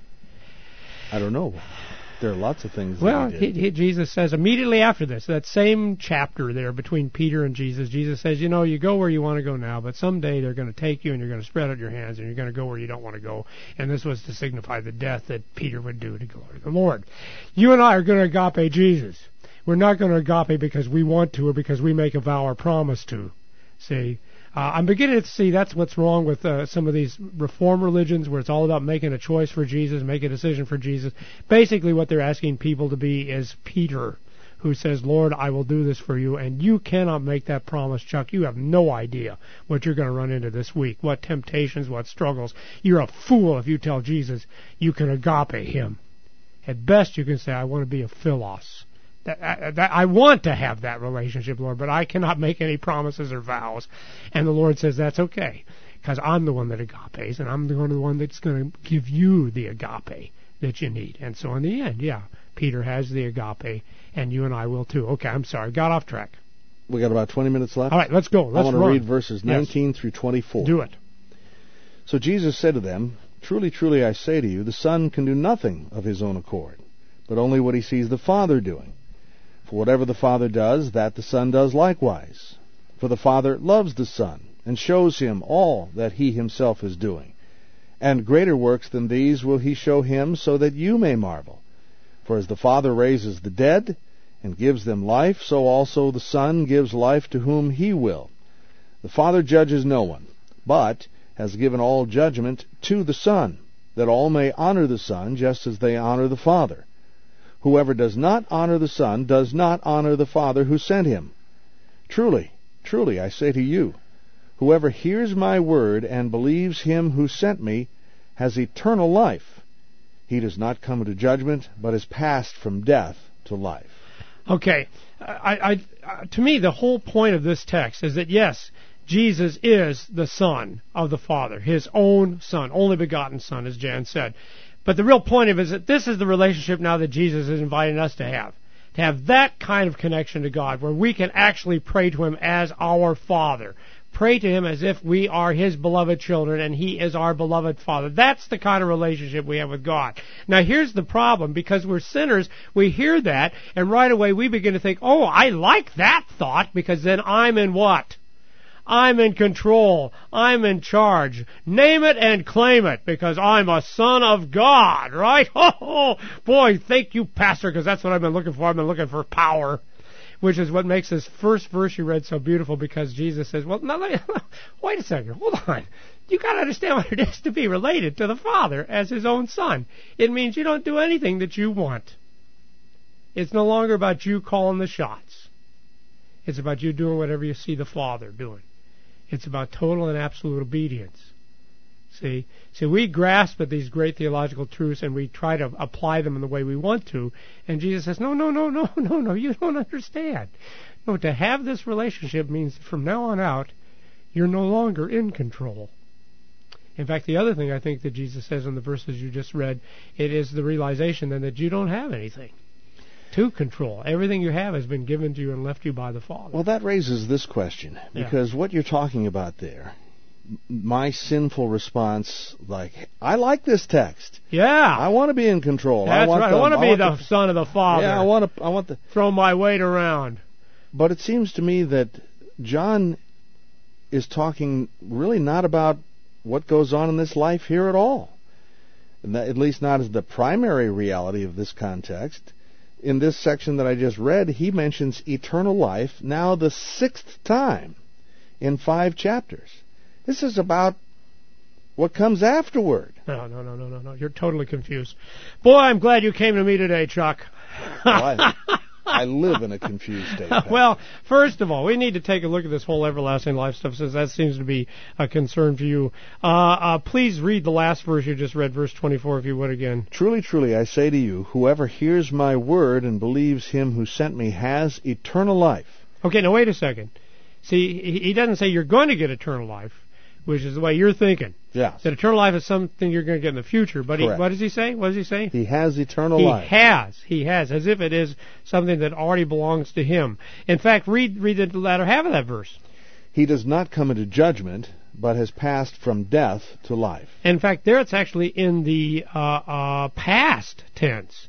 I don't know. There are lots of things well, that he did. Jesus says immediately after this, that same chapter there between Peter and Jesus, Jesus says, you go where you want to go now, but someday they're going to take you and you're going to spread out your hands and you're going to go where you don't want to go. And this was to signify the death that Peter would do to glory the Lord. You and I are going to agape Jesus. We're not going to agape because we want to or because we make a vow or promise to. See? I'm beginning to see that's what's wrong with some of these reform religions, where it's all about making a choice for Jesus, make a decision for Jesus. Basically what they're asking people to be is Peter, who says, Lord, I will do this for you, and you cannot make that promise, Chuck. You have no idea what you're going to run into this week, what temptations, what struggles. You're a fool if you tell Jesus you can agape him. At best you can say, I want to be a philos. I want to have that relationship, Lord, but I cannot make any promises or vows. And the Lord says, that's okay, because I'm the one that agapes, and I'm the one that's going to give you the agape that you need. And so in the end, Peter has the agape, and you and I will too. Okay, I'm sorry, got off track. We got about 20 minutes left. All right, let's go. Let's I want to read verses 19 through 24. Do it. So Jesus said to them, Truly, truly, I say to you, the Son can do nothing of his own accord, but only what he sees the Father doing. For whatever the Father does, that the Son does likewise. For the Father loves the Son, and shows him all that he himself is doing. And greater works than these will he show him, so that you may marvel. For as the Father raises the dead, and gives them life, so also the Son gives life to whom he will. The Father judges no one, but has given all judgment to the Son, that all may honor the Son, just as they honor the Father. Whoever does not honor the Son does not honor the Father who sent him. Truly, truly, I say to you, whoever hears my word and believes him who sent me has eternal life. He does not come into judgment, but is passed from death to life. Okay. To me, the whole point of this text is that, yes, Jesus is the Son of the Father, his own Son, only begotten Son, as Jan said. But the real point of it is that this is the relationship now that Jesus is inviting us to have that kind of connection to God, where we can actually pray to him as our Father. Pray to him as if we are his beloved children and he is our beloved Father. That's the kind of relationship we have with God. Now here's the problem. Because we're sinners, we hear that, and right away we begin to think, oh, I like that thought, because then I'm in what? I'm in control. I'm in charge. Name it and claim it, because I'm a son of God, right? Oh, boy, thank you, Pastor, because that's what I've been looking for. I've been looking for power, which is what makes this first verse you read so beautiful, because Jesus says, well, now, wait a second, hold on. You got to understand what it is to be related to the Father as his own Son. It means you don't do anything that you want. It's no longer about you calling the shots. It's about you doing whatever you see the Father doing. It's about total and absolute obedience. See, we grasp at these great theological truths and we try to apply them in the way we want to. And Jesus says, no, you don't understand. No, to have this relationship means from now on out, you're no longer in control. In fact, the other thing I think that Jesus says in the verses you just read, it is the realization then that you don't have anything to control. Everything you have has been given to you and left you by the Father. Well, that raises this question, because what you're talking about there, my sinful response, like, I like this text. Yeah. I want to be in control. That's right. I want to be the Son of the Father. Yeah, I want to throw my weight around. But it seems to me that John is talking really not about what goes on in this life here at all. And that, at least not as the primary reality of this context. In this section that I just read, he mentions eternal life now the 6th time in 5 chapters. This is about what comes afterward. No. You're totally confused. Boy, I'm glad you came to me today, Chuck. Well, I live in a confused state. Well, first of all, we need to take a look at this whole everlasting life stuff, since that seems to be a concern for you. Please read the last verse you just read, verse 24, if you would again. Truly, truly, I say to you, whoever hears my word and believes him who sent me has eternal life. Okay, now wait a second. See, he doesn't say you're going to get eternal life, which is the way you're thinking. Yes. That eternal life is something you're going to get in the future. But what does he say? What does he say? He has eternal life. He has, as if it is something that already belongs to him. In fact, read the latter half of that verse. He does not come into judgment, but has passed from death to life. In fact, there it's actually in the past tense.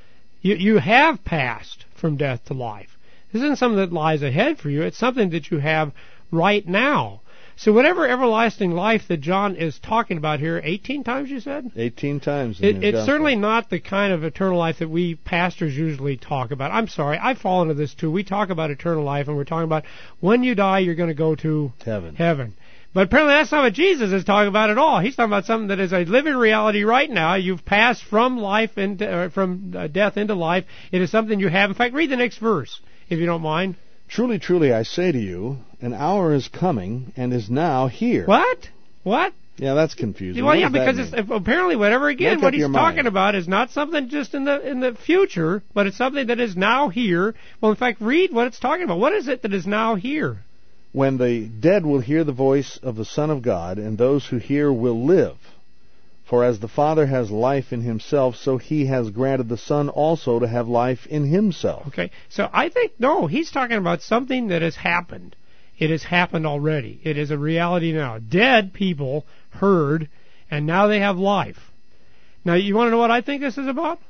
You have passed from death to life. This isn't something that lies ahead for you. It's something that you have right now. So whatever everlasting life that John is talking about here, 18 times you said? 18 times. It's certainly not the kind of eternal life that we pastors usually talk about. I'm sorry, I fall into this too. We talk about eternal life, and we're talking about when you die, you're going to go to heaven. But apparently that's not what Jesus is talking about at all. He's talking about something that is a living reality right now. You've passed from life from death into life. It is something you have. In fact, read the next verse, if you don't mind. Truly, truly, I say to you, an hour is coming and is now here. What? Yeah, that's confusing. Well, yeah, because it's apparently what he's talking about is not something just in the future, but it's something that is now here. Well, in fact, read what it's talking about. What is it that is now here? When the dead will hear the voice of the Son of God, and those who hear will live. For as the Father has life in himself, so he has granted the Son also to have life in himself. Okay, so I think, no, he's talking about something that has happened. It has happened already. It is a reality now. Dead people heard, and now they have life. Now, you want to know what I think this is about?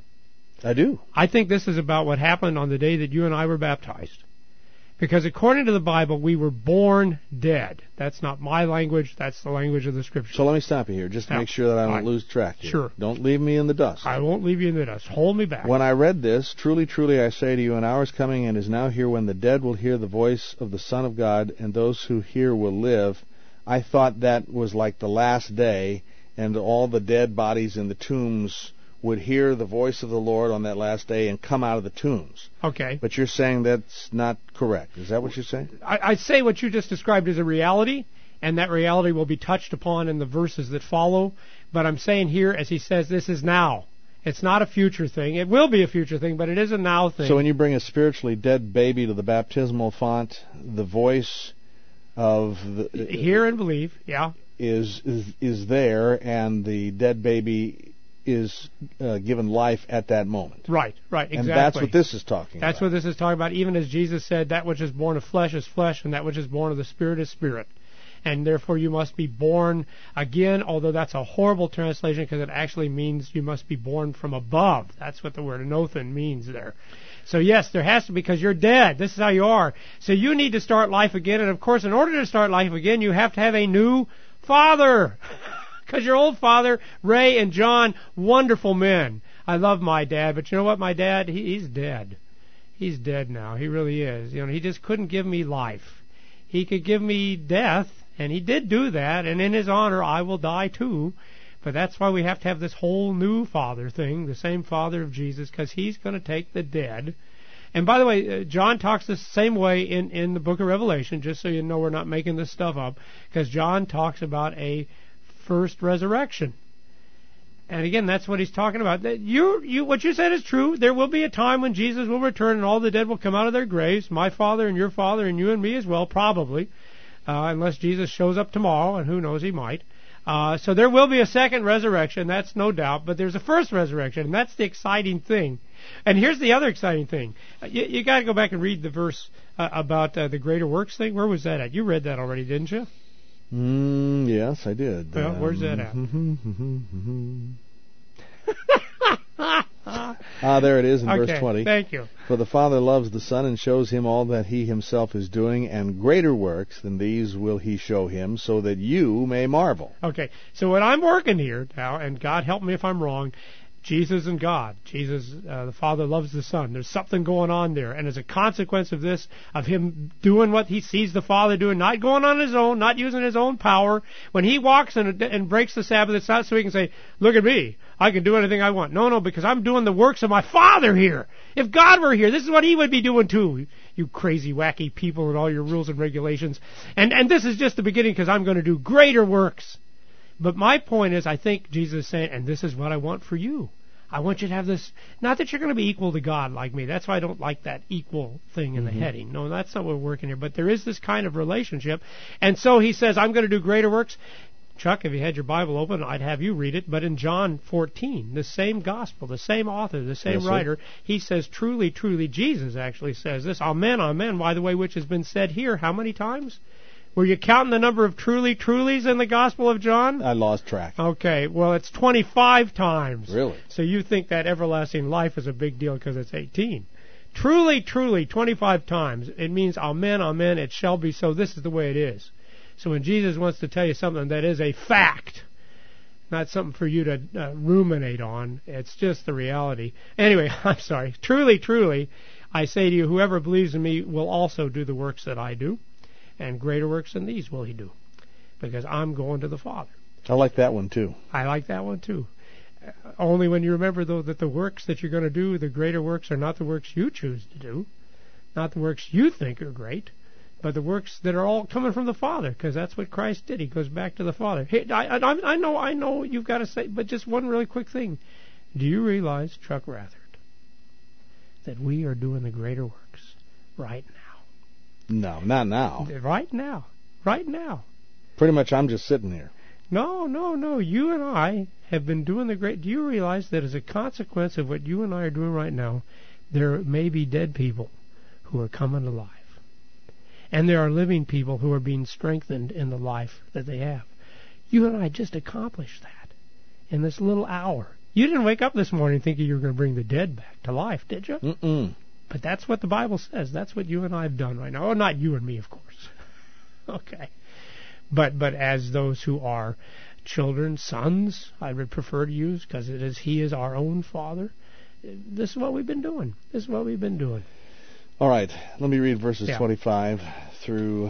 I do. I think this is about what happened on the day that you and I were baptized. Because according to the Bible, we were born dead. That's not my language. That's the language of the Scripture. So let me stop you here, just to make sure that I don't lose track here. Sure. Don't leave me in the dust. I won't leave you in the dust. Hold me back. When I read this, truly, truly, I say to you, an hour is coming and is now here when the dead will hear the voice of the Son of God, and those who hear will live. I thought that was like the last day, and all the dead bodies in the tombs would hear the voice of the Lord on that last day and come out of the tombs. Okay. But you're saying that's not correct. Is that what you're saying? I say what you just described as a reality, and that reality will be touched upon in the verses that follow. But I'm saying here, as he says, this is now. It's not a future thing. It will be a future thing, but it is a now thing. So when you bring a spiritually dead baby to the baptismal font, the voice of the... Hear and believe, yeah. Is there, and the dead baby is given life at that moment. Right, exactly. And that's what this is talking about. That's what this is talking about. Even as Jesus said, that which is born of flesh is flesh, and that which is born of the Spirit is spirit. And therefore you must be born again, although that's a horrible translation because it actually means you must be born from above. That's what the word anothen means there. So yes, there has to be, because you're dead. This is how you are. So you need to start life again, and of course in order to start life again, you have to have a new father. Because your old father, Ray and John, wonderful men. I love my dad, but you know what? My dad, he's dead. He's dead now. He really is. He just couldn't give me life. He could give me death, and he did do that, and in his honor, I will die too. But that's why we have to have this whole new father thing, the same father of Jesus, because he's going to take the dead. And by the way, John talks the same way in the book of Revelation, just so you know we're not making this stuff up, because John talks about a first resurrection. And again, that's what he's talking about. What you said is true. There will be a time when Jesus will return and all the dead will come out of their graves. My father and your father and you and me as well, probably. Unless Jesus shows up tomorrow, and who knows, he might. So there will be a second resurrection, that's no doubt. But there's a first resurrection, and that's the exciting thing. And here's the other exciting thing. You got to go back and read the verse about the greater works thing. Where was that at? You read that already, didn't you? Yes, I did. Well, where's that at? There it is in Okay, verse 20. thank you. For the Father loves the Son and shows him all that he himself is doing, and greater works than these will he show him, so that you may marvel. Okay, so what I'm working here now, and God help me if I'm wrong, Jesus and God. Jesus, the Father loves the Son. There's something going on there. And as a consequence of this, of him doing what he sees the Father doing, not going on his own, not using his own power, when he walks and breaks the Sabbath, it's not so he can say, look at me, I can do anything I want. No, because I'm doing the works of my Father here. If God were here, this is what he would be doing too. You crazy, wacky people and all your rules and regulations. And this is just the beginning, because I'm going to do greater works. But my point is, I think Jesus is saying, and this is what I want for you. I want you to have this, not that you're going to be equal to God like me. That's why I don't like that equal thing in the heading. No, that's not what we're working here. But there is this kind of relationship. And so he says, I'm going to do greater works. Chuck, if you had your Bible open, I'd have you read it. But in John 14, the same gospel, the same author, the same writer, he says, truly, truly, Jesus actually says this, amen, amen, by the way, which has been said here how many times? Were you counting the number of truly, trulies in the Gospel of John? I lost track. Okay, well, it's 25 times. Really? So you think that everlasting life is a big deal because it's 18. Truly, truly, 25 times. It means amen, amen, it shall be so. This is the way it is. So when Jesus wants to tell you something that is a fact, not something for you to ruminate on, it's just the reality. Anyway, I'm sorry. Truly, truly, I say to you, whoever believes in me will also do the works that I do. And greater works than these will he do, because I'm going to the Father. I like that one, too. I like that one, too. Only when you remember, though, that the works that you're going to do, the greater works, are not the works you choose to do, not the works you think are great, but the works that are all coming from the Father, because that's what Christ did. He goes back to the Father. Hey, I know you've got to say, but just one really quick thing. Do you realize, Chuck Rathert, that we are doing the greater works right now? No, not now. Right now. Right now. Pretty much I'm just sitting here. No. You and I have been doing the great... Do you realize that as a consequence of what you and I are doing right now, there may be dead people who are coming to life. And there are living people who are being strengthened in the life that they have. You and I just accomplished that in this little hour. You didn't wake up this morning thinking you were going to bring the dead back to life, did you? Mm-mm. But that's what the Bible says. That's what you and I have done right now. Oh, not you and me, of course. Okay. But as those who are children, sons, I would prefer to use, because He is our own Father. This is what we've been doing. All right. Let me read verses 25 through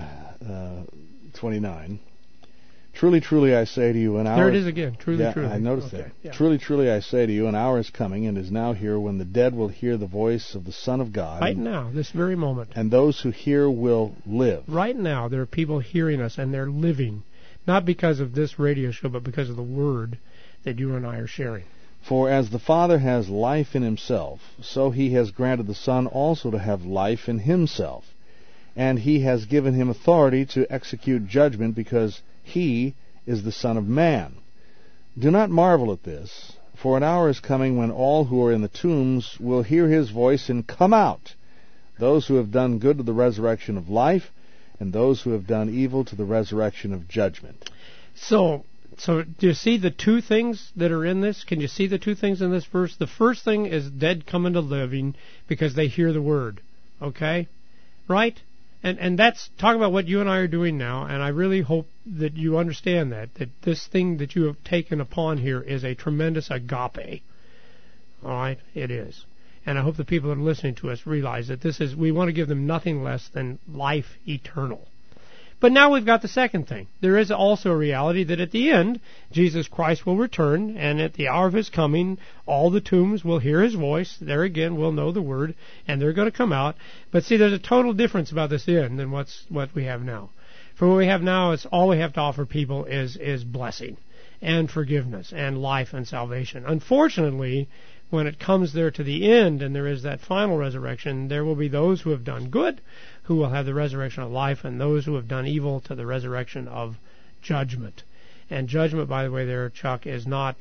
29. Truly, truly, I say to you, an hour... There it is again. Truly, truly. I noticed that. Yeah. Truly, truly, I say to you, an hour is coming and is now here when the dead will hear the voice of the Son of God. Right now, this very moment. And those who hear will live. Right now, there are people hearing us, and they're living. Not because of this radio show, but because of the Word that you and I are sharing. For as the Father has life in himself, so he has granted the Son also to have life in himself. And he has given him authority to execute judgment, because he is the Son of Man. Do not marvel at this, for an hour is coming when all who are in the tombs will hear his voice and come out, those who have done good to the resurrection of life, and those who have done evil to the resurrection of judgment. So do you see the two things that are in this? Can you see the two things in this verse? The first thing is dead coming to living because they hear the word. Okay? Right? And that's talking about what you and I are doing now, and I really hope that you understand that this thing that you have taken upon here is a tremendous agape. All right? It is. And I hope the people that are listening to us realize that we want to give them nothing less than life eternal. But now we've got the second thing. There is also a reality that at the end, Jesus Christ will return, and at the hour of His coming, all the tombs will hear His voice. There again, we'll know the Word, and they're going to come out. But see, there's a total difference about this end than what we have now. For what we have now is all we have to offer people is blessing and forgiveness and life and salvation. Unfortunately, when it comes there to the end and there is that final resurrection, there will be those who have done good who will have the resurrection of life, and those who have done evil to the resurrection of judgment. And judgment, by the way, there, Chuck, is not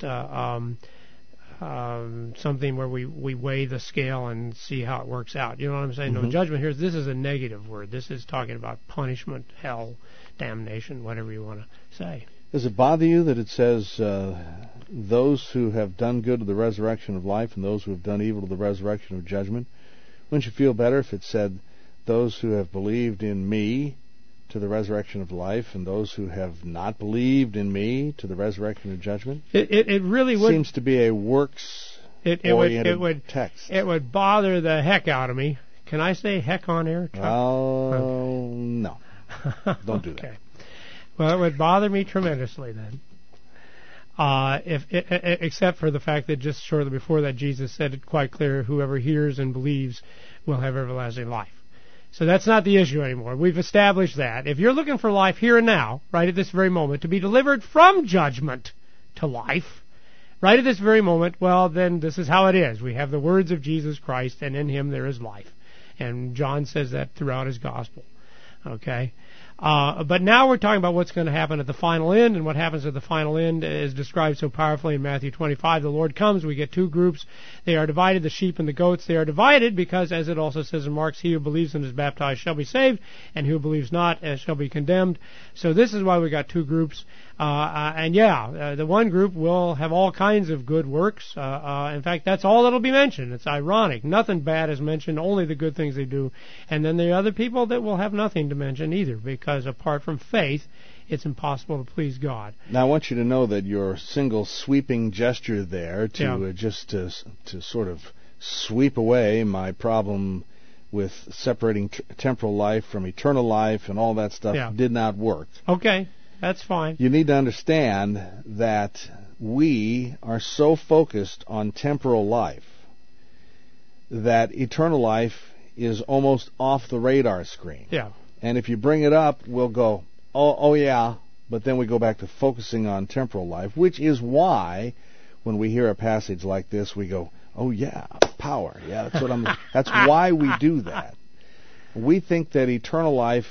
something where we weigh the scale and see how it works out. You know what I'm saying? Mm-hmm. No, judgment here, this is a negative word. This is talking about punishment, hell, damnation, whatever you want to say. Does it bother you that it says those who have done good to the resurrection of life and those who have done evil to the resurrection of judgment? Wouldn't you feel better if it said those who have believed in me to the resurrection of life and those who have not believed in me to the resurrection of judgment? It really would. Seems to be a works-oriented text. It would bother the heck out of me. Can I say heck on air, Chuck? Oh, no. Don't do that. Well, it would bother me tremendously then. Except for the fact that just shortly before that, Jesus said it quite clear, whoever hears and believes will have everlasting life. So that's not the issue anymore. We've established that. If you're looking for life here and now, right at this very moment, to be delivered from judgment to life, right at this very moment, well, then this is how it is. We have the words of Jesus Christ, and in him there is life. And John says that throughout his gospel. Okay? But now we're talking about what's going to happen at the final end, and what happens at the final end is described so powerfully in Matthew 25. The Lord comes, we get two groups. They are divided, the sheep and the goats. They are divided because, as it also says in Mark, he who believes and is baptized shall be saved, and who believes not shall be condemned. So this is why we got two groups. The one group will have all kinds of good works. In fact, that's all that'll be mentioned. It's ironic. Nothing bad is mentioned, only the good things they do. And then there are other people that will have nothing to mention either, because apart from faith, it's impossible to please God. Now, I want you to know that your single sweeping gesture there to sort of sweep away my problem with separating temporal life from eternal life and all that stuff did not work. Okay. That's fine. You need to understand that we are so focused on temporal life that eternal life is almost off the radar screen. Yeah. And if you bring it up, we'll go, oh yeah, but then we go back to focusing on temporal life, which is why when we hear a passage like this, we go, oh yeah, power. Yeah, that's why we do that. We think that eternal life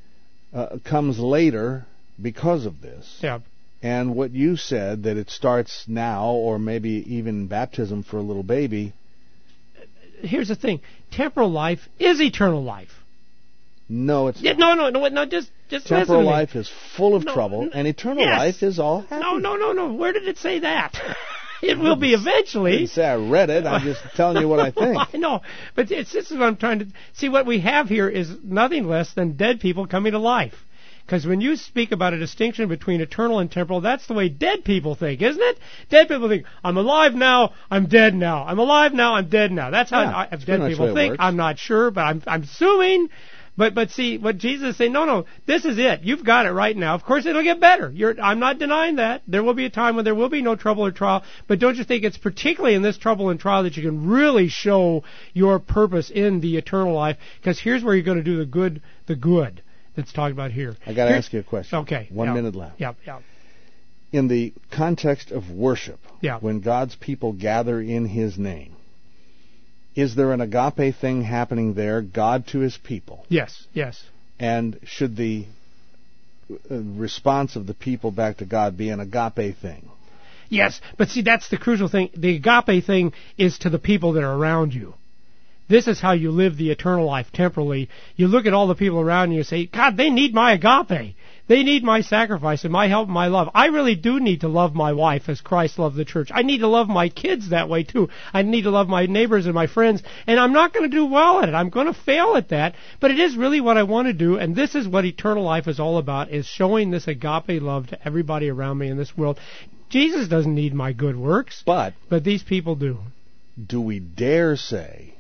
comes later because of this. Yeah. And what you said, that it starts now, or maybe even baptism for a little baby. Here's the thing. Temporal life is eternal life. No, it's not. No, just temporal life is full of trouble, and eternal life is all happy. No. Where did it say that? It will be eventually. I didn't say I read it. I'm just telling you what I think. I know, but this is what I'm trying to see. What we have here is nothing less than dead people coming to life. Because when you speak about a distinction between eternal and temporal, that's the way dead people think, isn't it? Dead people think, I'm alive now, I'm dead now. I'm alive now, I'm dead now. That's how dead people think. I'm not sure, but I'm assuming. But see, what Jesus is saying, no, this is it. You've got it right now. Of course, it'll get better. I'm not denying that. There will be a time when there will be no trouble or trial. But don't you think it's particularly in this trouble and trial that you can really show your purpose in the eternal life? Because here's where you're going to do the good that's talked about here. I got to ask you a question. Okay. 1 minute left. Yeah. In the context of worship, when God's people gather in His name, is there an agape thing happening there, God to His people? Yes. And should the response of the people back to God be an agape thing? Yes, but see, that's the crucial thing. The agape thing is to the people that are around you. This is how you live the eternal life temporally. You look at all the people around you and say, God, they need my agape. They need my sacrifice and my help and my love. I really do need to love my wife as Christ loved the church. I need to love my kids that way too. I need to love my neighbors and my friends. And I'm not going to do well at it. I'm going to fail at that. But it is really what I want to do. And this is what eternal life is all about, is showing this agape love to everybody around me in this world. Jesus doesn't need my good works. But these people do. Do we dare say,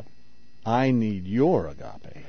I need your agape?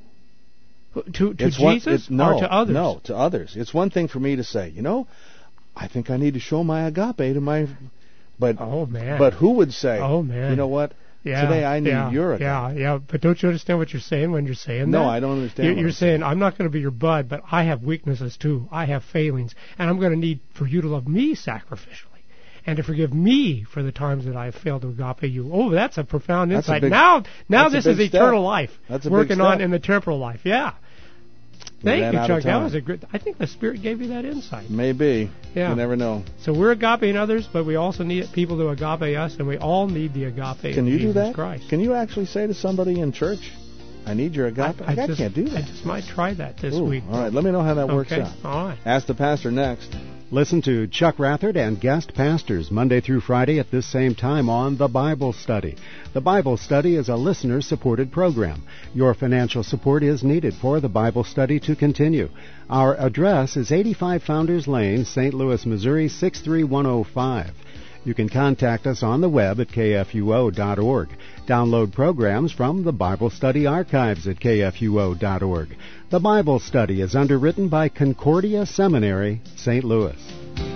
To Jesus or to others? No, to others. It's one thing for me to say, I think I need to show my agape to my... But who would say, you know what? Today I need your agape. Yeah. But don't you understand what you're saying when you're saying that? No, I don't understand. You're saying, I'm not going to be your bud, but I have weaknesses too. I have failings. And I'm going to need for you to love me sacrificially. And to forgive me for the times that I have failed to agape you. Oh, that's a profound insight. Now this is eternal life. That's a working big step. on in the temporal life. Yeah. Thank you, Chuck. That was a good. I think the Spirit gave you that insight. Maybe. Yeah. You never know. So we're agapeing others, but we also need people to agape us, and we all need the agape Can of you Jesus do that? Christ. Can you actually say to somebody in church, I need your agape? I can't do that. I just might try that this week. All right. Let me know how that works out. All right. Ask the Pastor next. Listen to Chuck Rathert and guest pastors Monday through Friday at this same time on The Bible Study. The Bible Study is a listener-supported program. Your financial support is needed for The Bible Study to continue. Our address is 85 Founders Lane, St. Louis, Missouri, 63105. You can contact us on the web at kfuo.org. Download programs from the Bible Study archives at kfuo.org. The Bible Study is underwritten by Concordia Seminary, St. Louis.